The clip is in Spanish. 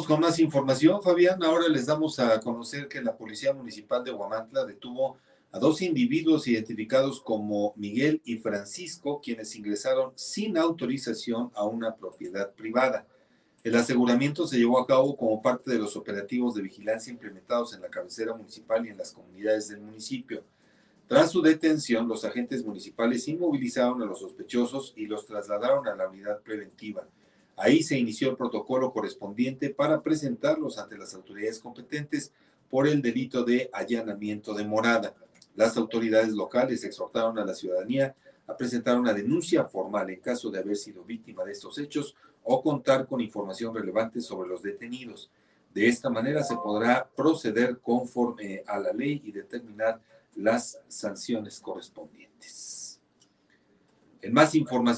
con más información, Fabián. Ahora les damos a conocer que la Policía Municipal de Huamantla detuvo a dos individuos identificados como Miguel y Francisco, quienes ingresaron sin autorización a una propiedad privada. El aseguramiento se llevó a cabo como parte de los operativos de vigilancia implementados en la cabecera municipal y en las comunidades del municipio. Tras su detención, los agentes municipales inmovilizaron a los sospechosos y los trasladaron a la unidad preventiva. Ahí se inició el protocolo correspondiente para presentarlos ante las autoridades competentes por el delito de allanamiento de morada. Las autoridades locales exhortaron a la ciudadanía a presentar una denuncia formal en caso de haber sido víctima de estos hechos o contar con información relevante sobre los detenidos. De esta manera se podrá proceder conforme a la ley y determinar las sanciones correspondientes. En más información,